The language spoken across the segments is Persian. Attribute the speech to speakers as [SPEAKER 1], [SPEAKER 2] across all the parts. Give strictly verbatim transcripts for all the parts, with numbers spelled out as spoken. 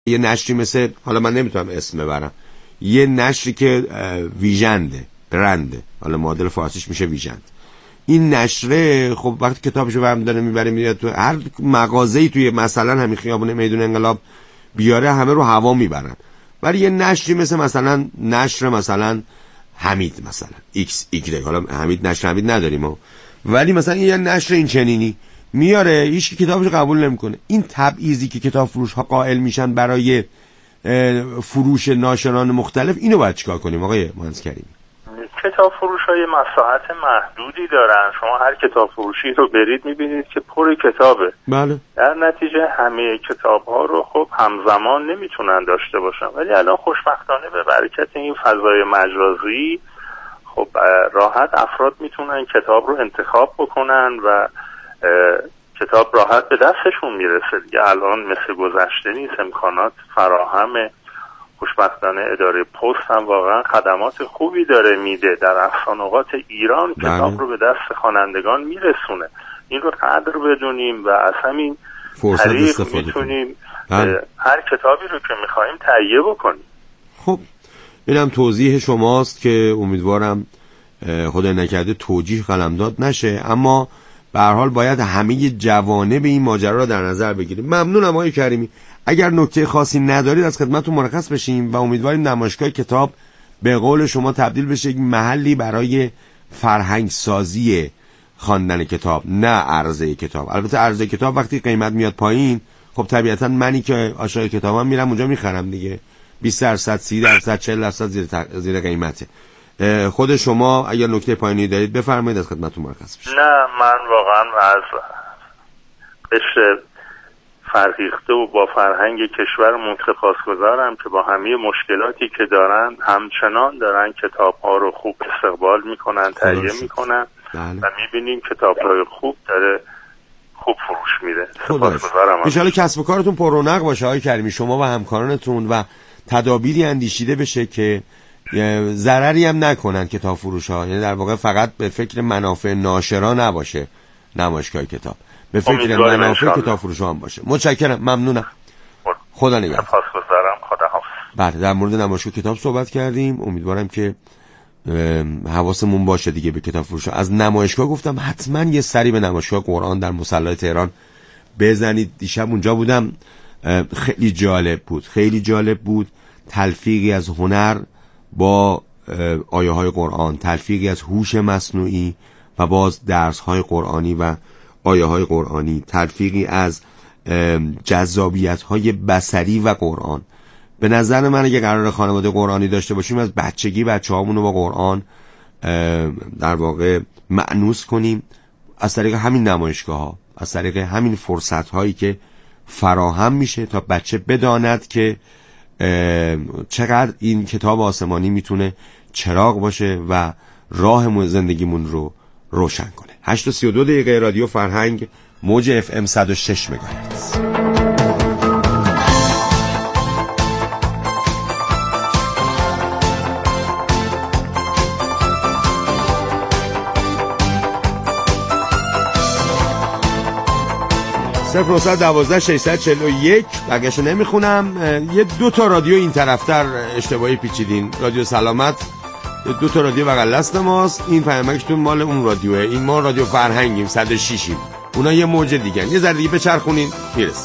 [SPEAKER 1] یه نشری مثل، حالا من نمیتونم اسم ببرم، یه نشری که ویژنده، برنده، حالا معادل فارسیش میشه ویژند، این نشره خب وقتی کتابشو برمی داره میبره میاد تو هر مغازه‌ای توی مثلا همین خیابون میدون انقلاب بیاره، همه رو هوا میبرن. ولی یه نشری مثل مثلا نشر مثلا حمید، مثلا ایکس ایگرگ، حالا حمید نشر حمید نداریم ها، ولی مثلا یه نشر این چنینی میاره، هیچ کتابشو قبول نمیکنه. این تبعیضی که کتاب فروش ها قائل میشن برای فروش ناشران مختلف، اینو باید چیکار کنیم آقای مهندس کریمی؟
[SPEAKER 2] کتاب فروش های مساحت محدودی دارن. شما هر کتاب فروشی رو برید میبینید که پر کتابه.
[SPEAKER 1] بله.
[SPEAKER 2] در نتیجه همه کتاب ها رو خب همزمان نمیتونن داشته باشن، ولی الان خوشبختانه به برکت این فضای مجازی خب راحت افراد میتونن کتاب رو انتخاب بکنن و کتاب راحت به دستشون میرسه دیگه. الان مثل گذشته نیست، امکانات فراهمه. خوشبختانه اداره پست هم واقعا خدمات خوبی داره میده، در اقصا نقاط ایران
[SPEAKER 1] بله.
[SPEAKER 2] کتاب رو به دست خوانندگان میرسونه. این رو قدر بدونیم و از همین طریق میتونیم هر کتابی رو که میخواییم تهیه بکنیم.
[SPEAKER 1] خب اینم توضیح شماست که امیدوارم خدای نکرده توجیه قلمداد نشه، اما به هر حال باید همه جوانب این ماجرا را در نظر بگیریم. ممنونم آقای کریمی. اگر نکته خاصی ندارید از خدمتتون مرخص بشیم و امیدواریم نمایشگاه کتاب به قول شما تبدیل بشه یک محلی برای فرهنگ سازی خواندن کتاب، نه عرضه کتاب. البته عرضه کتاب وقتی قیمت میاد پایین، خب طبیعتا منی که عاشق کتابم میرم اونجا میخرم دیگه، بیست درصد، سی درصد، چهل درصد زیر تق... زیر قیمته. خود شما اگر نکته پایینی دارید بفرمایید از خدمتتون مرخص بشیم.
[SPEAKER 2] نه من واقعا از قشر فرهیخته و با فرهنگ کشورمون سپاسگزارم که با همه مشکلاتی که دارن همچنان دارن کتاب‌ها رو خوب استقبال میکنن، تهیه میکنن و میبینیم کتاب‌های خوب داره خوب فروش میره. سپاسگزارم.
[SPEAKER 1] ان شاءالله کسب و کارتون پر رونق باشه آقای کریمی، شما و همکارانتون، و تدابیری اندیشیده بشه که ضرری هم نکنن کتاب فروش‌ها، یعنی در واقع فقط به فکر منافع ناشرا نباشه نمایشگاه کتاب، به فکر منافع کتاب فروش‌ها هم باشه. متشکرم، ممنونم. خدا نگهدار.
[SPEAKER 2] سپاسگزارم. خدا حافظ.
[SPEAKER 1] بله، در مورد نمایشگاه کتاب صحبت کردیم. امیدوارم که حواسمون باشه دیگه به کتاب فروش‌ها. از نمایشگاه گفتم حتما یه سری به نمایشگاه قرآن در مصلی تهران بزنید. دیشب اونجا بودم، خیلی جالب بود، خیلی جالب بود. تلفیقی از هنر با آیه های قرآن، تلفیقی از هوش مصنوعی و باز درس های قرآنی و آیه های قرآنی، تلفیقی از جذابیت های بصری و قرآن. به نظر من اگه قرار خانواده قرآنی داشته باشیم، از بچگی بچه هامون رو با قرآن در واقع مأنوس کنیم از طریق همین نمایشگاه ها، از طریق همین فرصت هایی که فراهم میشه تا بچه بداند که چقدر این کتاب آسمانی میتونه چراغ باشه و راه زندگیمون رو روشن کنه. هشت و سی و دو دقیقه رادیو فرهنگ، موج اف ام صد و شش مگاهرتز. صفر نهصد دوازده ششصد چهل و یک. بقیه‌شو نمیخونم. یه دو تا رادیو این طرفتر اشتباهی پیچیدین. رادیو سلامت دو تا رادیو بغل دست ماست، این پیامکتون مال اون رادیوه، این ما رادیو فرهنگیم صد و ششیم، اونا یه موج دیگه. یه ذره دیگه بچرخونین میرسه.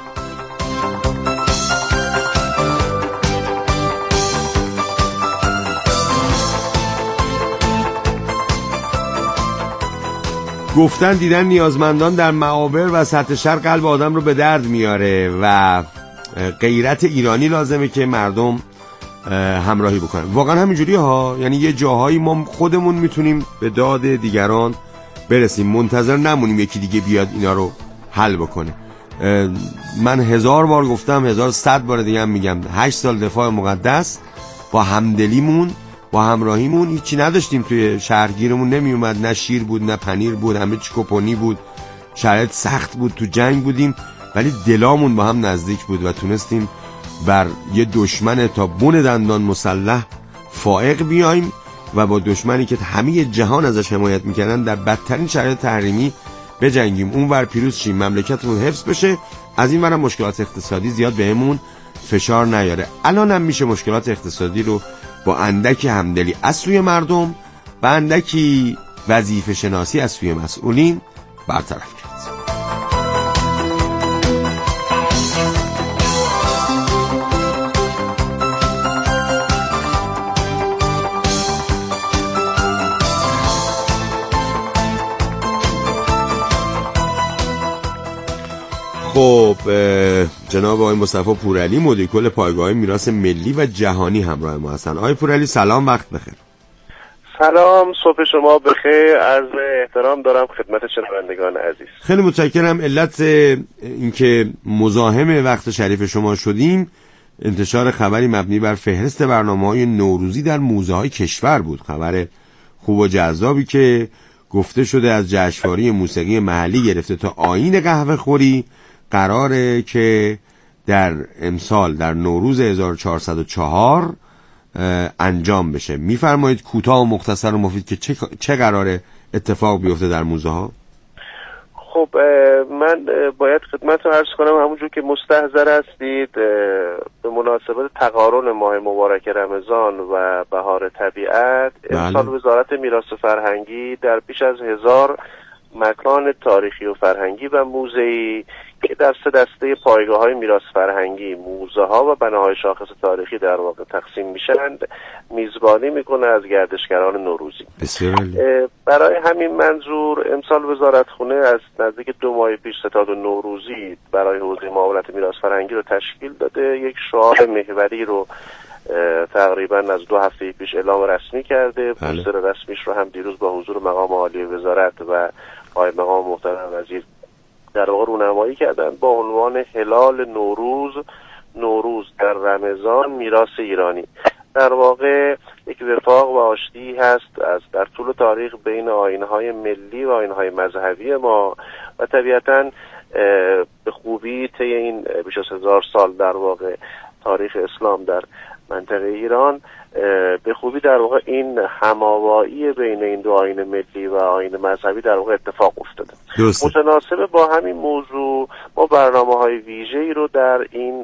[SPEAKER 1] گفتن دیدن نیازمندان در معابر و سطح شهر قلب آدم رو به درد میاره و غیرت ایرانی لازمه که مردم همراهی بکنن. واقعا همینجوری ها، یعنی یه جاهایی ما خودمون میتونیم به داد دیگران برسیم، منتظر نمونیم یکی دیگه بیاد اینا رو حل بکنه. من هزار بار گفتم، هزار صد بار دیگه هم میگم، هشت سال دفاع مقدس با همدلیمون با همراهیمون هیچی نداشتیم توی شهرگیرمون، نمی اومد، نه شیر بود نه پنیر بود، همه چی کپونی بود، شرایط سخت بود، تو جنگ بودیم، ولی دلامون با هم نزدیک بود و تونستیم بر یه دشمن تا بن دندان مسلح فائق بیایم و با دشمنی که همه جهان ازش حمایت میکردن در بدترین شرایط تحریمی بجنگیم، اون ور پیروز شیم، مملکتمون حفظ بشه، از این ورم مشکلات اقتصادی زیاد بهمون فشار نیاره. الان هم میشه مشکلات اقتصادی رو با اندکی همدلی از سوی مردم و اندکی وظیفه شناسی از سوی مسئولین برطرف کرد. خب جناب آقای مصطفی پورعلی مدیر کل پایگاه میراث ملی و جهانی همراه ما هستن. آقای پورعلی سلام، وقت بخیر.
[SPEAKER 3] سلام، صبح شما بخیر. عرض احترام دارم خدمت شنوندگان عزیز.
[SPEAKER 1] خیلی متشکرم. علت اینکه مزاحم وقت شریف شما شدیم انتشار خبری مبنی بر فهرست برنامه‌های نوروزی در موزه‌های کشور بود. خبر خوب و جذابی که گفته شده از جشنواره موسیقی محلی گرفته تا آیین قهوه خوری قراره که در امسال در نوروز هزار و چهارصد و چهار انجام بشه. میفرمایید کوتاه و مختصر و مفید که چه, چه قراره اتفاق بیفته در موزه ها؟
[SPEAKER 3] خب من باید خدمت رو عرض کنم همونجور که مستحضر هستید به مناسبت تقارن ماه مبارک رمضان و بهار طبیعت امسال وزارت میراث فرهنگی در بیش از هزار مکان تاریخی و فرهنگی و موزه‌ای که در سه دسته پایگاه‌های میراث فرهنگی، موزه‌ها و بناهای شاخص تاریخی در واقع تقسیم میشند میزبانی میکنه از گردشگران نوروزی. برای همین منظور امسال وزارتخونه از نزدیک دو ماه پیش ستاد نوروزی برای حوزه معاونت میراث فرهنگی رو تشکیل داده. یک شعار محوری رو تقریبا از دو هفته پیش اعلام رسمی کرده. پوستر رسمیش رو هم دیروز با حضور مقام عالی وزارت و آقای مقام محترم وزیر در واقع رونمایی کردن با عنوان هلال نوروز، نوروز در رمضان میراث ایرانی. در واقع یک وفاق و آشتی هست از در طول تاریخ بین آیین‌های ملی و آیین‌های مذهبی ما و طبیعتاً به خوبی طی این بیش از هزار سال در واقع تاریخ اسلام در منطقه ایران به خوبی در واقع این هماوایی بین این دو آیین ملی و آیین مذهبی در واقع اتفاق افتاده.
[SPEAKER 1] درسته.
[SPEAKER 3] متناسب با همین موضوع ما برنامه‌های ویژه‌ای رو در این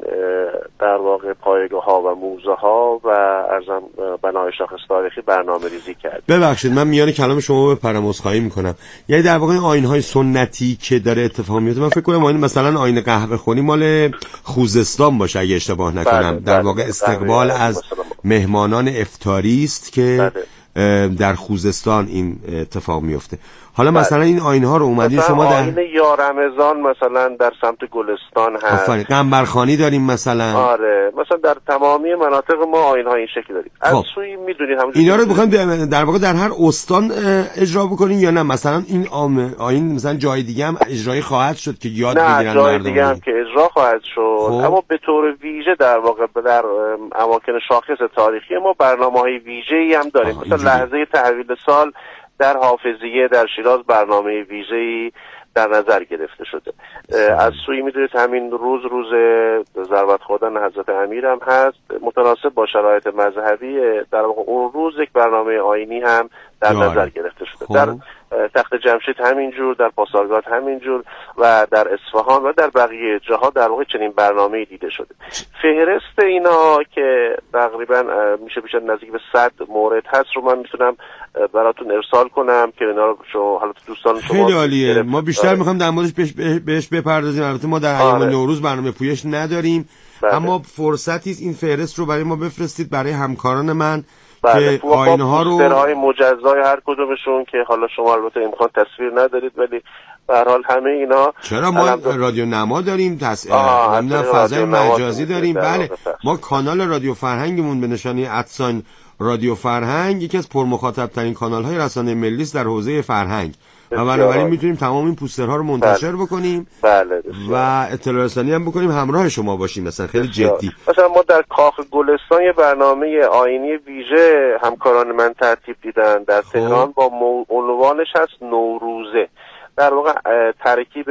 [SPEAKER 3] در واقع پایگاه‌ها و موزه‌ها و ارزم بنای شاخص تاریخی برنامه‌ریزی کردیم.
[SPEAKER 1] ببخشید من میان کلام شما بپرم عذرخواهی می‌کنم. یعنی در واقع آیین‌های سنتی که داره اتفاق میفته من فکر کنم آیین مثلا آیین قهوه خونی مال خوزستان باشه اگه اشتباه نکنم.
[SPEAKER 3] بله،
[SPEAKER 1] در
[SPEAKER 3] بله،
[SPEAKER 1] واقع استقبال
[SPEAKER 3] بله،
[SPEAKER 1] از مهمانان افطاری است که
[SPEAKER 3] بله.
[SPEAKER 1] در خوزستان این اتفاق میفته. حالا بله. مثلا این آیین‌ها رو اومدین شما در
[SPEAKER 3] آیین یا رمضان مثلا در سمت گلستان هست.
[SPEAKER 1] آفرین. قنبرخانی داریم مثلا.
[SPEAKER 3] آره مثلا در تمامی مناطق ما آیین‌ها این شکلی داریم. از
[SPEAKER 1] خب.
[SPEAKER 3] سوی میدونید همون
[SPEAKER 1] اینا رو بخوایم در واقع در هر استان اجرا بکنین یا نه مثلا این آیین مثلا جای دیگه هم اجرایی خواهد شد که یاد بگیرن مردم؟
[SPEAKER 3] نه جای دیگه هم که اجرا خواهد شد. خب. اما به طور ویژه در واقع در اماکن شاخص تاریخی ما برنامه‌های ویژه‌ای هم داریم. مثلا لحظه تحویل سال در حافظیه در شیراز برنامه ویژه‌ای در نظر گرفته شده. از سوی میدونید همین روز روز ضربت خوردن حضرت امیر هم هست. متناسب با شرایط مذهبی در واقع اون روز یک برنامه آیینی هم در
[SPEAKER 1] داره.
[SPEAKER 3] نظر گرفته شده.
[SPEAKER 1] خب.
[SPEAKER 3] در تخت جمشید همینجور، در پاسارگاد همینجور و در اصفهان و در بقیه جاها در واقع چنین برنامه‌ای دیده شده. فهرست اینا که تقریبا میشه بیش از نزدیک به صد مورد هست رو من میتونم براتون ارسال کنم که اینا رو شما حالا دوستان شما
[SPEAKER 1] خیلی عالیه. ما بیشتر میخوام در موردش بهش, بهش بپردازیم. البته ما در ایام
[SPEAKER 3] آره.
[SPEAKER 1] نوروز برنامه پویش نداریم. بله. اما فرصتی است این فهرست رو برای ما بفرستید برای همکاران من
[SPEAKER 3] بله.
[SPEAKER 1] که آیین‌ها رو
[SPEAKER 3] پوسترهای مجزای هر کدومشون که حالا شما البته امکان تصویر ندارید ولی به هر حال همه اینا
[SPEAKER 1] چرا ما رادیو نما داریم تص... فضای مجازی داریم. بله ما کانال رادیو فرهنگمون به نشانی ادساین رادیو فرهنگ یکی از پرمخاطب ترین کانال های رسانه ملی است در حوزه فرهنگ و بنابراین میتونیم تمام این پوسترها رو منتشر
[SPEAKER 3] بله.
[SPEAKER 1] بکنیم
[SPEAKER 3] بله
[SPEAKER 1] و اطلاع رسانی هم بکنیم همراه شما باشیم. مثلا خیلی
[SPEAKER 3] بسیار.
[SPEAKER 1] جدی
[SPEAKER 3] مثلا ما در کاخ گلستان یه برنامه آیینی ویژه همکاران من ترتیب دیدن در
[SPEAKER 1] خب.
[SPEAKER 3] تهران با مو... عنوانش هست نوروزه. در واقع ترکیب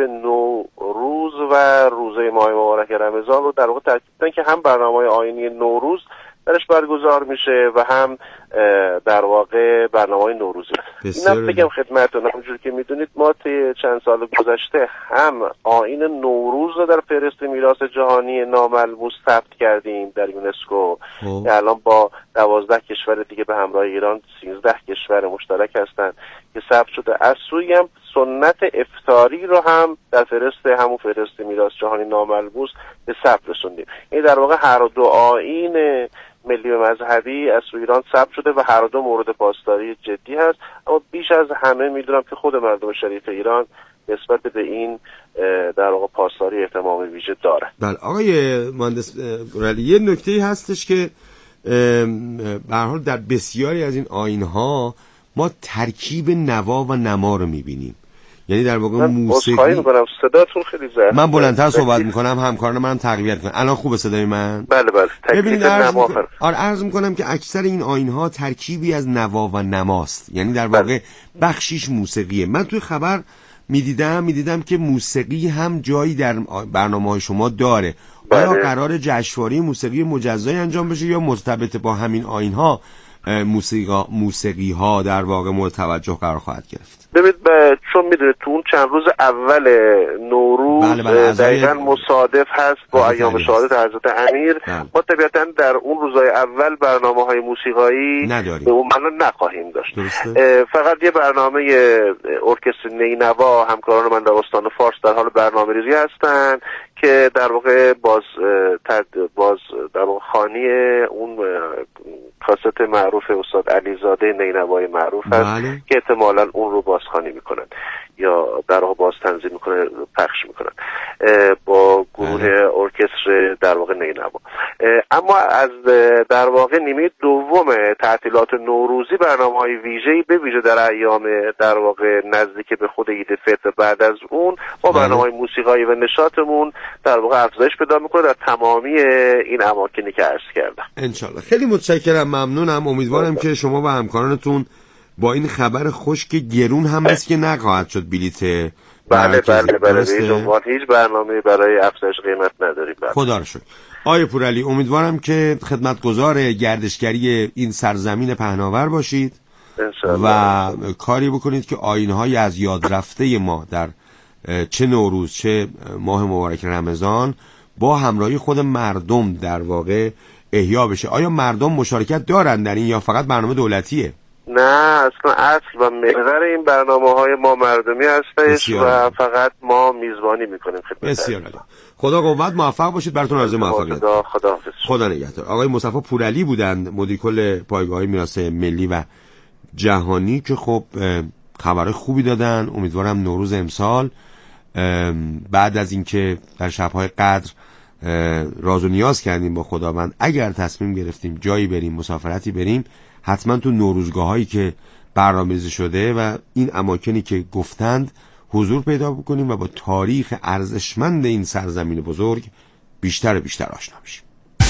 [SPEAKER 3] نوروز و روزه ماه مبارک رمضان رو در واقع ترکیب دیدن که هم برنامه آیینی نوروز درش برگزار میشه و هم در واقع برنامه‌های نوروزی. اینم بگم خدمتتون، همونجوری که میدونید ما طی چند سال گذشته هم آیین نوروز رو در فهرست میراث جهانی ناملموس ثبت کردیم در یونسکو که الان با دوازده کشور دیگه به همراه ایران سیزده کشور مشترک هستند که ثبت شده. از سوی هم سنت افطاری رو هم در فهرست همون فهرست میراث جهانی ناملموس به ثبت رسوندیم. این در واقع هر دو آیین ملی و مذهبی از ایران ثبت شده و هر دو مورد پاسداری جدی هست، اما بیش از همه میدونم که خود مردم شریف ایران نسبت به این در واقع پاسداری اهتمام ویژه داره.
[SPEAKER 1] بله آقای مهندس پورعلی، یه نکته‌ای هستش که به هر حال در بسیاری از این آیین‌ها ما ترکیب نوا و نما رو می‌بینیم، یعنی در واقع موسیقی.
[SPEAKER 3] من می‌کنم صداتون خیلی ضعیفه.
[SPEAKER 1] من بلندتر صحبت می‌کنم، همکاران منم تقویت کنن. الان خوبه صدای من؟
[SPEAKER 3] بله بله.
[SPEAKER 1] ببینید عرض می‌کنم آره عرض می‌کنم که اکثر این آیین‌ها ترکیبی از نوا و نماست، یعنی در واقع بخشیش موسیقیه. من توی خبر می‌دیدم می‌دیدم که موسیقی هم جایی در برنامه‌های شما داره. آیا قرار جشنواره موسیقی مجزایی انجام بشه یا مرتبط با همین آیین‌ها موسیقی موسیقی ها در واقع مورد توجه قرار خواهد گرفت؟
[SPEAKER 3] ببینید چون میدونید تو اون چند روز اول نوروز بله بله دقیقاً مصادف هست با ایام شهادت حضرت امیر، بله. ما طبیعتاً در اون روزهای اول برنامه‌های موسیقایی نداریم، به اون معنا نخواهیم داشت. فقط یه برنامه ارکستر نینوا همکاران من در استان فارس در حال برنامه‌ریزی هستن که در واقع باز باز در واقع خوانی اون کاست معروف استاد علیزاده نینوای معروف هست بله. که احتمالاً اون رو بازخوانی میکنن یا در واقع باز تنظیم میکنن پخش میکنن با گروه بله. ارکستر در واقع نینوا. اما از در واقع نیمه دوم تعطیلات نوروزی برنامه‌های ویژه‌ای به ویژه در ایام در واقع نزدیک به خود عید فطر بعد از اون با برنامه‌های موسیقایی و نشاطمون در واقع افزایش پیدا میکنه در تمامی این اماکنی که عرض کردم.
[SPEAKER 1] انشالله. خیلی متشکرم، ممنونم. امیدوارم که شما و همکارانتون با این خبر خوش که گرون هم هست که نخواهد شد بلیت.
[SPEAKER 3] بله بله بله هیچ برنامه‌ای برای افزایش قیمت نداریم.
[SPEAKER 1] خدا رو شکر. آقای پورعلی، امیدوارم که خدمتگزار گردشگری این سرزمین پهناور باشید انشالله. و کاری بکنید که آیین‌های از یاد رفته ما در چه نوروز چه ماه مبارک رمضان با همراهی خود مردم در واقع احیا بشه. آیا مردم مشارکت دارن در این یا فقط برنامه دولتیه؟
[SPEAKER 3] نه، اصلا اصل و محور این برنامه‌های ما مردمی هستش و فقط ما میزبانی میکنیم خدمت.
[SPEAKER 1] بسیار عالی. خدا قوت، موفق باشید. براتون آرزوی موفقیت.
[SPEAKER 3] خدا خدا
[SPEAKER 1] خدا نگهدار. آقای مصطفی پورعلی بودند، مدیر کل پایگاه میراث ملی و جهانی که خب خبر خوبی دادن. امیدوارم نوروز امسال بعد از اینکه در شب‌های قدر راز و نیاز کردیم با خداوند، اگر تصمیم گرفتیم جایی بریم مسافرتی بریم، حتما تو نوروزگاهایی که برنامه‌ریزی شده و این اماکنی که گفتند حضور پیدا بکنیم و با تاریخ ارزشمند این سرزمین بزرگ بیشتر و بیشتر آشنا بشیم.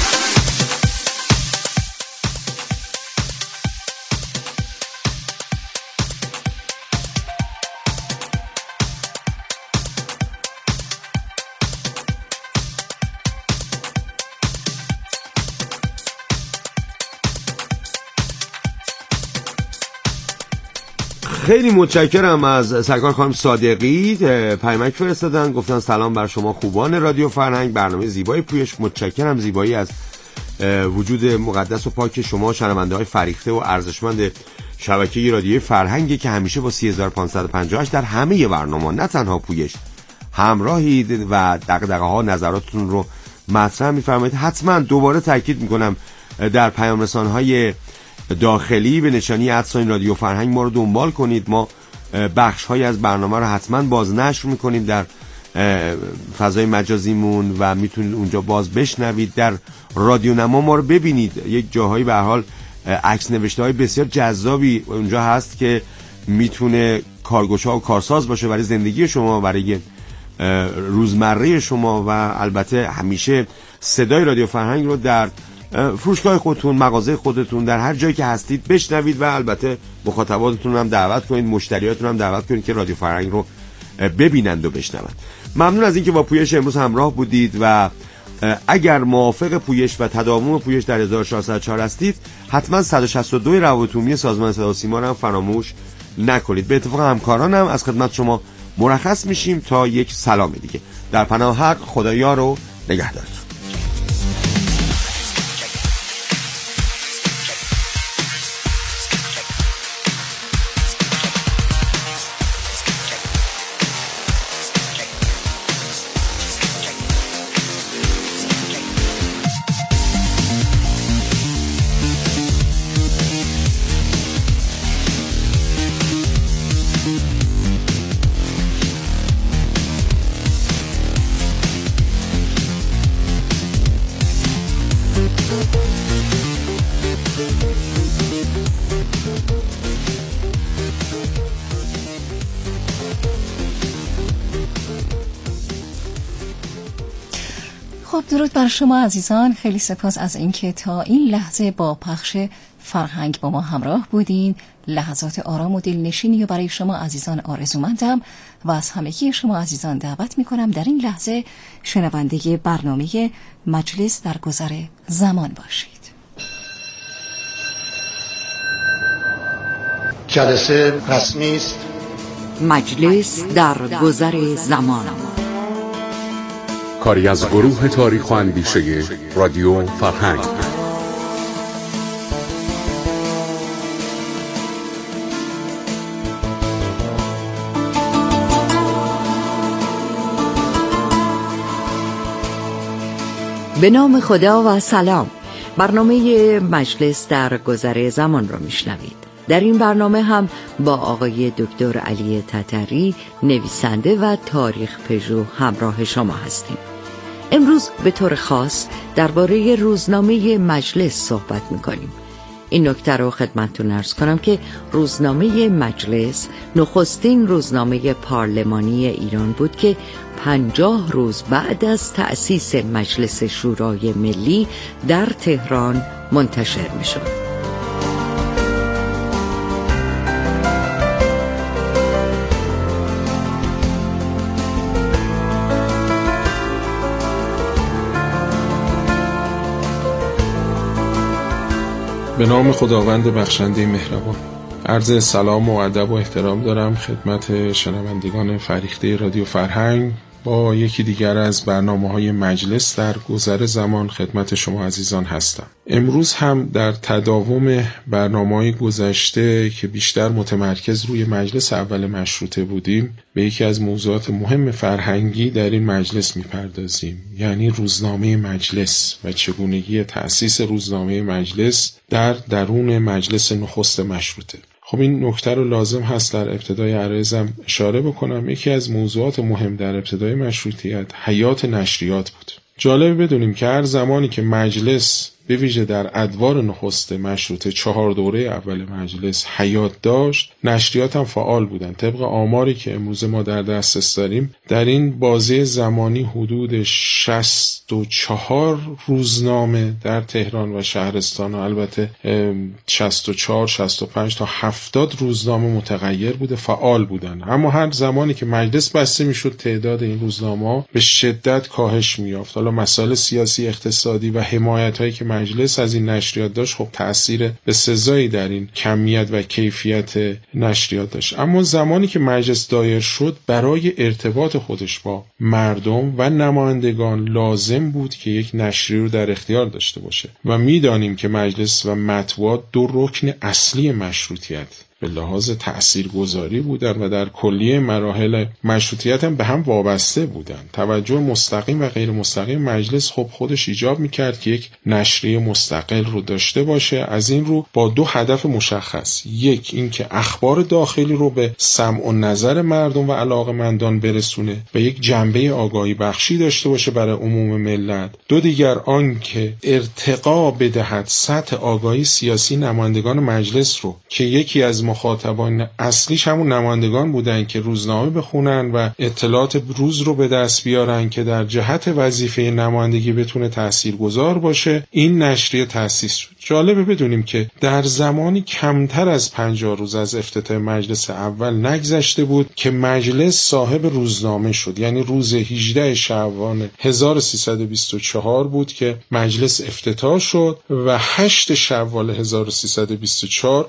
[SPEAKER 1] خیلی متشکرم از سرکار خانم صادقی، پیامک فرستادن گفتن سلام بر شما خوبان رادیو فرهنگ، برنامه زیبای پویش. متشکرم زیبایی از وجود مقدس و پاک شما شنونده های فریخته و ارزشمند شبکه رادیوی فرهنگی که همیشه با سی هزار و پانصد و پنجاه و هشت در همه برنامه نه تنها پویش همراهید و دغدغه ها نظراتتون رو مطرح می‌فرمایید. حتما دوباره تاکید می‌کنم در پیام رسان‌های داخلی به نشانی ادساین رادیو فرهنگ ما رو دنبال کنید. ما بخش های از برنامه رو حتما بازنشر میکنیم در فضای مجازیمون و میتونید اونجا باز بشنوید. در رادیو نما ما رو ببینید، یک جاهایی به هر حال عکس نوشته های بسیار جذابی اونجا هست که میتونه کارگوشا و کارساز باشه برای زندگی شما، برای روزمره شما و البته همیشه صدای رادیو فرهنگ رو در فروشگاه خودتون، مغازه خودتون، در هر جایی که هستید بشنوید و البته مخاطباتتون هم دعوت کنید، مشتریاتتون هم دعوت کنید که رادیو فرهنگ رو ببینند و بشنوند. ممنون از اینکه با پویش امروز همراه بودید و اگر موافق پویش و تداوم پویش در هزار و ششصد و چهار هستید حتما صد و شصت و دو روابط عمومی سازمان صدا و سیما رو هم فراموش نکنید. به اتفاق همکارانم از خدمت شما مرخص میشیم تا یک سلام دیگه. در پناه حق، خدایا رو نگهدارتون.
[SPEAKER 4] خب درود بر شما عزیزان، خیلی سپاس از اینکه تا این لحظه با پخش فرهنگ با ما همراه بودین. لحظات آرام و دلنشینی و برای شما عزیزان آرزومندم و از همگی شما عزیزان دعوت میکنم در این لحظه شنونده برنامه مجلس در گذر زمان باشید.
[SPEAKER 5] جلسه رسمی است.
[SPEAKER 6] مجلس در گذر زمان،
[SPEAKER 7] کاری از گروه تاریخ و اندیشه رادیو فرهنگ.
[SPEAKER 6] به نام خدا و سلام. برنامه مجلس در گذر زمان را میشنوید. در این برنامه هم با آقای دکتر علی تتری، نویسنده و تاریخ پژوه همراه شما هستیم. امروز به طور خاص درباره روزنامه مجلس صحبت می‌کنیم. این نکته رو خدمتتون عرض کنم که روزنامه مجلس نخستین روزنامه پارلمانی ایران بود که پنجاه روز بعد از تأسیس مجلس شورای ملی در تهران منتشر می‌شد.
[SPEAKER 8] به نام خداوند بخشنده مهربان، عرض سلام و ادب و احترام دارم خدمت شنوندگان فریخته رادیو فرهنگ. با یکی دیگر از برنامه‌های مجلس در گذر زمان خدمت شما عزیزان هستم. امروز هم در تداوم برنامه‌های گذشته که بیشتر متمرکز روی مجلس اول مشروطه بودیم، به یکی از موضوعات مهم فرهنگی در این مجلس می‌پردازیم، یعنی روزنامه مجلس و چگونگی تأسیس روزنامه مجلس در درون مجلس نخست مشروطه. خب این نکته رو لازم هست در ابتدای عرضم اشاره بکنم. یکی از موضوعات مهم در ابتدای مشروطیت حیات نشریات بود. جالب بدونیم که هر زمانی که مجلس به ویژه در ادوار نخست مشروطه، چهار دوره اول مجلس، حیات داشت، نشریات هم فعال بودن. طبق آماری که امروز ما در دسترس داریم، در این بازه زمانی حدود شصت و چهار روزنامه در تهران و شهرستان و البته شصت و چهار شصت و پنج تا هفتاد روزنامه متغیر بوده، فعال بودن. اما هر زمانی که مجلس بسته میشد تعداد این روزنامه‌ها به شدت کاهش می‌یافت. حالا مسائل سیاسی، اقتصادی و حمایت‌هایی که مجلس از این نشریات داشت خب تأثیر به سزایی در این کمیت و کیفیت نشریات داشت. اما زمانی که مجلس دایر شد، برای ارتباط خودش با مردم و نمایندگان لازم بود که یک نشریه رو در اختیار داشته باشه و میدانیم که مجلس و مطبوعات دو رکن اصلی مشروطیت به لحاظ تأثیرگذاری بودن و در کلیه مراحل مشروطیت هم به هم وابسته بودن. توجه مستقیم و غیر مستقیم مجلس خب خودش ایجاب میکرد که یک نشریه مستقل رو داشته باشه. از این رو با دو هدف مشخص: یک اینکه اخبار داخلی رو به سمع و نظر مردم و علاقه‌مندان برسونه و یک جنبه آگاهی بخشی داشته باشه برای عموم ملت. دو دیگر آنکه ارتقا بدهد سطح آگاهی سیاسی نمایندگان مجلس رو که یکی از مخاطبان اصلیش همون نمایندگان بودن که روزنامه بخونن و اطلاعات روز رو به دست بیارن که در جهت وظیفه نمایندگی بتونه تاثیرگذار باشه. این نشریه تأسیس شد. جالبه بدونیم که در زمانی کمتر از پنجاه روز از افتتاح مجلس اول نگذشته بود که مجلس صاحب روزنامه شد. یعنی روز هجدهم شعبان هزار و سیصد و بیست و چهار بود که مجلس افتتاح شد و هشتم شوال هزار و سیصد و بیست و چهار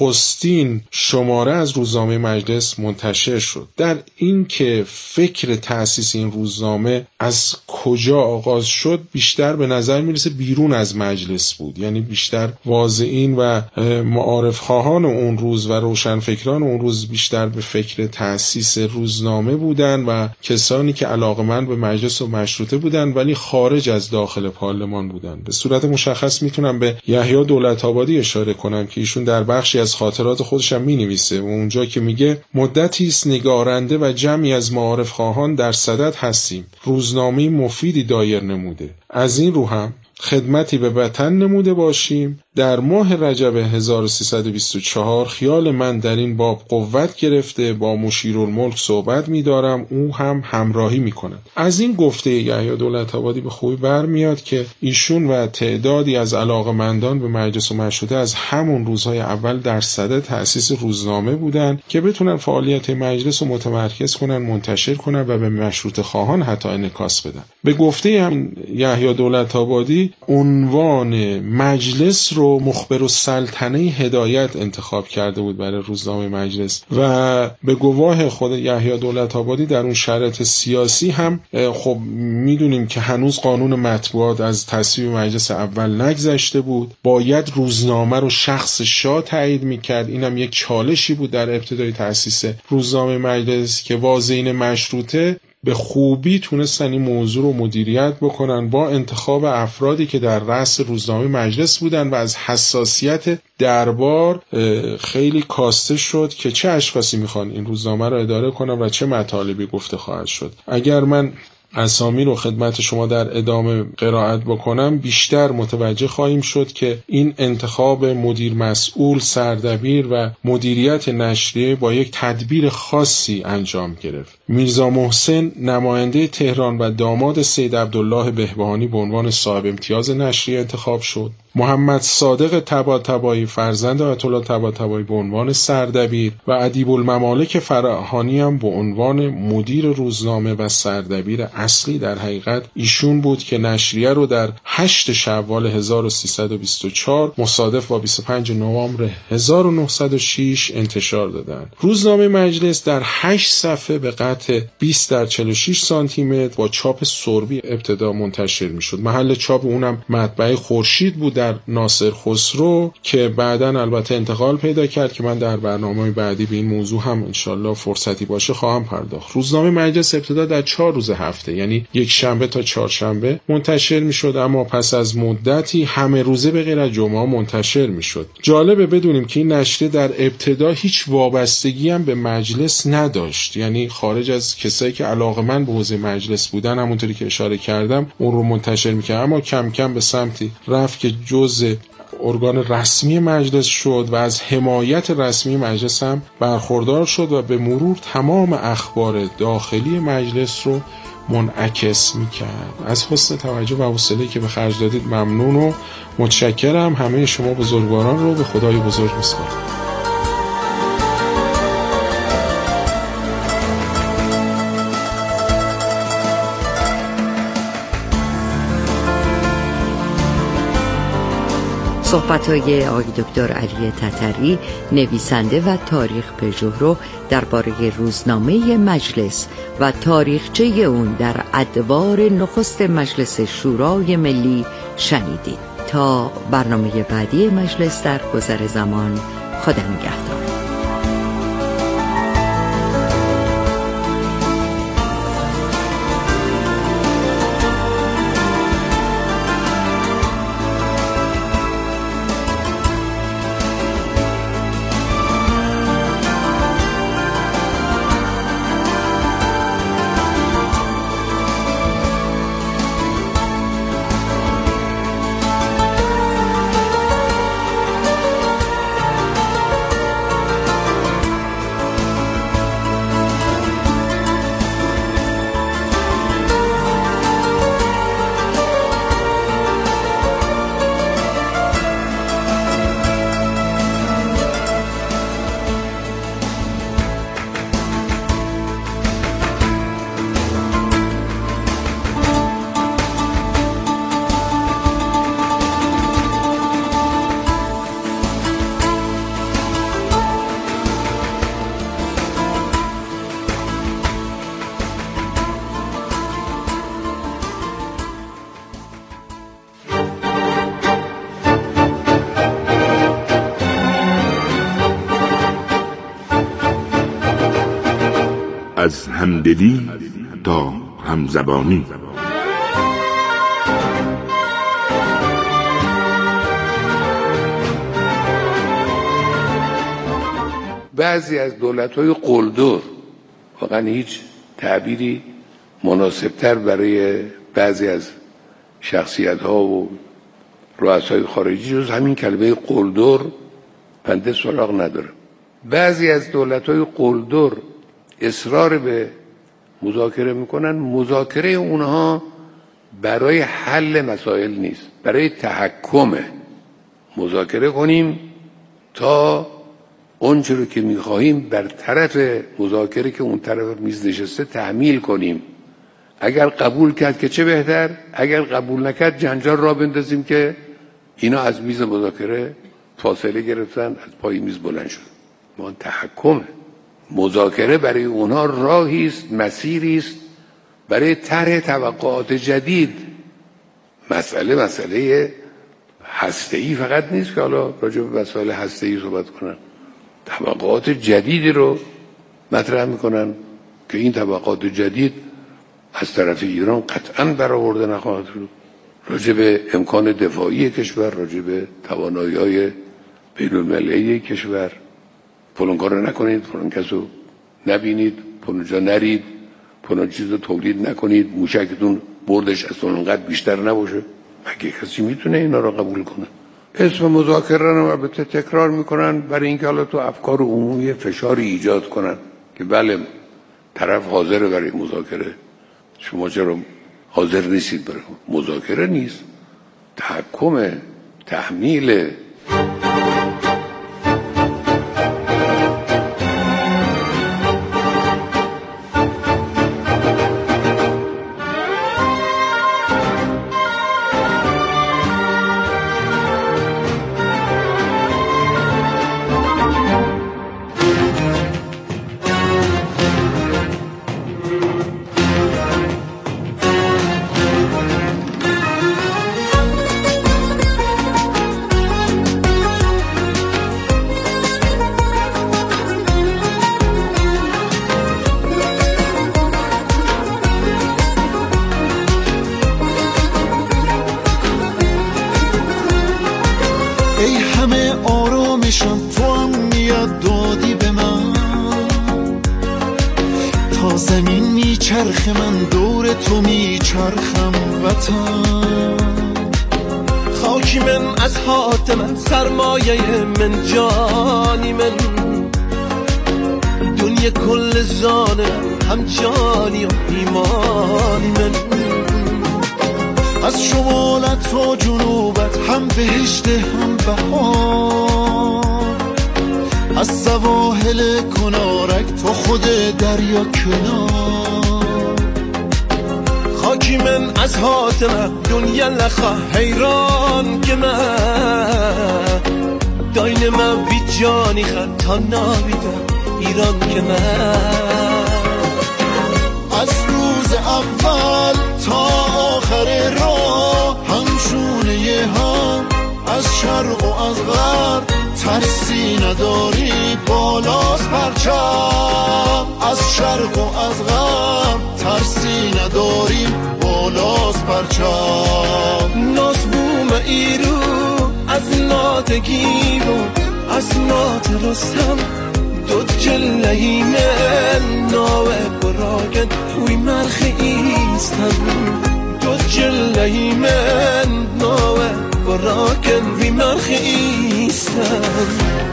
[SPEAKER 8] نخستین شماره از روزنامه مجلس منتشر شد. در این که فکر تأسیس این روزنامه از کجا آغاز شد بیشتر به نظر میرسه بیرون از مجلس بود. یعنی بیشتر واعظین و معارف خواهان اون روز و روشنفکران اون روز بیشتر به فکر تأسیس روزنامه بودن و کسانی که علاقه‌مند به مجلس و مشروطه بودن ولی خارج از داخل پارلمان بودن. به صورت مشخص میتونم به یحیی دولت‌آبادی اشاره کنم که ایشون در بخشی از خاطرات خودش هم مینویسه و اونجا که میگه مدتی است نگارنده و جمعی از معارف خواهان در صدد هستیم. روزنامه مفیدی دایر نموده. از این رو هم خدمتی به وطن نموده باشیم. در ماه رجب هزار و سیصد و بیست و چهار خیال من در این باب قوت گرفته، با مشیرالملک صحبت می دارم، او هم همراهی می کند. از این گفته یحیی دولت‌آبادی به خوبی برمیاد که ایشون و تعدادی از علاقه‌مندان به مجلس و مشروطه از همون روزهای اول در صدد تأسیس روزنامه بودن که بتونن فعالیت مجلس رو متمرکز کنن، منتشر کنن و به مشروطه خواهان حتی انعکاس بدن. به گفته هم یحیی دولت‌آبادی عنوان مجلس رو مخبر السلطنه هدایت انتخاب کرده بود برای روزنامه مجلس و به گواه خود یحیی دولت‌آبادی در اون شرایط سیاسی هم خب میدونیم که هنوز قانون مطبوعات از تصویب مجلس اول نگذشته بود، باید روزنامه رو شخص شاه تایید میکرد. اینم یک چالشی بود در ابتدای تأسیس روزنامه مجلس که واعظین مشروطه به خوبی تونستن این موضوع رو مدیریت بکنن با انتخاب افرادی که در رأس روزنامه مجلس بودن و از حساسیت دربار خیلی کاسته شد که چه اشخاصی میخوان این روزنامه رو اداره کنن و چه مطالبی گفته خواهد شد. اگر من اسامی رو خدمت شما در ادامه قرائت بکنم بیشتر متوجه خواهیم شد که این انتخاب مدیر مسئول، سردبیر و مدیریت نشریه با یک تدبیر خاصی انجام گرفت. میرزا محسن نماینده تهران و داماد سید عبدالله بهبهانی به عنوان صاحب امتیاز نشریه انتخاب شد. محمد صادق طباطبایی فرزند آیت الله طباطبایی به عنوان سردبیر و ادیب الممالک فراهانی هم به عنوان مدیر روزنامه و سردبیر اصلی. در حقیقت ایشون بود که نشریه رو در هشتم شوال هزار و سیصد و بیست و چهار مصادف با بیست و پنجم نوامبر هزار و نهصد و شش انتشار دادن. روزنامه مجلس در هشت صفحه به قطع بیست در چهل و شش سانتی متر با چاپ سربی ابتدا منتشر میشد. محل چاپ اونم مطبعه خورشید بود در ناصر خسرو که بعداً البته انتقال پیدا کرد که من در برنامه بعدی به این موضوع هم انشالله فرصتی باشه خواهم پرداخت. روزنامه مجلس ابتدا در چهار روز هفته یعنی یک شنبه تا چهارشنبه منتشر میشد، اما پس از مدتی همه روزه به غیر از جمعه منتشر میشد. جالبه بدونیم که این نشریه در ابتدا هیچ وابستگی هم به مجلس نداشت، یعنی خارج از کسایی که علاقه‌مند به حوزه مجلس بودن همونطوری که اشاره کردم اون رو منتشر میکرد، اما کم کم به سمتی رفت که جزء ارگان رسمی مجلس شد و از حمایت رسمی مجلس هم برخوردار شد و به مرور تمام اخبار داخلی مجلس رو منعکس میکرد. از حسن توجه و حوصله‌ای که به خرج دادید ممنون و متشکرم. همه شما بزرگواران رو به خدای بزرگ میسپارم.
[SPEAKER 6] صحبت‌های آقای دکتر علی تتری نویسنده و تاریخ پژوه رو درباره روزنامه مجلس و تاریخچه اون در ادوار نخست مجلس شورای ملی شنیدید. تا برنامه بعدی مجلس در گذر زمان، خدا نگهدار.
[SPEAKER 9] از همدلی تا همزبانی.
[SPEAKER 10] بعضی از دولت‌های قلدر، واقعا هیچ تعبیری مناسبتر برای بعضی از شخصیت‌ها و رؤسای خارجی جز همین کلمه قلدر بنده سراغ نداره. بعضی از دولت‌های قلدر اصرار به مذاکره میکنن، مذاکره اونها برای حل مسائل نیست، برای تحکمه. مذاکره کنیم تا اونچه رو که میخواهیم بر طرف مذاکره که اون طرف میز نشسته تحمیل کنیم. اگر قبول کرد که چه بهتر، اگر قبول نکرد جنجال را بندازیم که اینا از میز مذاکره فاصله گرفتن، از پای میز بلند شد. ما تحکمه. مذاکره برای اونها راهی است، مسیری است برای طرح توقعات جدید. مسئله مسئله هسته‌ای فقط نیست که حالا راجع به مسائل هسته‌ای صحبت کنن، توقعات جدیدی رو مطرح میکنن که این توقعات جدید از طرف ایران قطعاً برآورده نخواهد شد. راجع به امکان دفاعی کشور، راجع به توانایی‌های بین‌المللی کشور، فلان کارو نکنید، فلان کسو نبینید، فلان جا نرید، فلان چیزو تولید نکنید، موشکتون بردش از فلان قد بیشتر نباشه. مگه کسی میتونه اینا رو قبول کنه؟ اسم مذاکره رو البته تکرار میکنن برای اینکه حالا تو افکار عمومی فشاری ایجاد کنن که بله طرف حاضره برای مذاکره، شما چرا حاضر نیستید برای مذاکره؟ نیست، تحکم، تحمیل.
[SPEAKER 11] ای همه آرامشم تو امنیت دادی به من، تا زمین میچرخه من دور تو میچرخم وطن. خاکی من از حاتم سرمایه من جانی من، دنیا کل زانه هم جانی و ایمانی من. از شمالت و جنوبت هم بهشت هم بهار، از سواحل کنارک تو خود دریا کنار. خاکی من از حاتمه دنیا لخا حیران که من، داین من بی جانی خد تا ناویدم ایران که من. از روز اول تا آخر راه همشونه هم، از شرق و از غرب ترسی نداری بالاست پرچم. از شرق و از غرب ترسی نداری بالاست پرچم. ناز بوم ایرو از نات گیرو از نات رستم، دو جلهی من ناوه براگن وی مرخ ایستم. دو جلهی من ناوه براگن وی مرخ ایستم.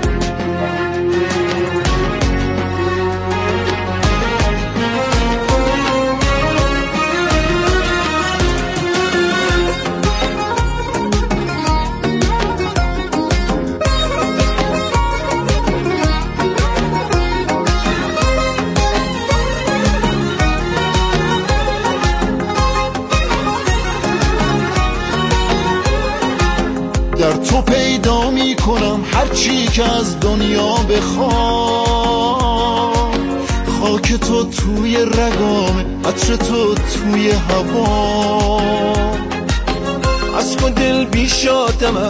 [SPEAKER 11] در تو پیدا می کنم هر چی که از دنیا بخوام. خاک تو توی رگامه، عطر تو توی هوا. از کن دل بی شادم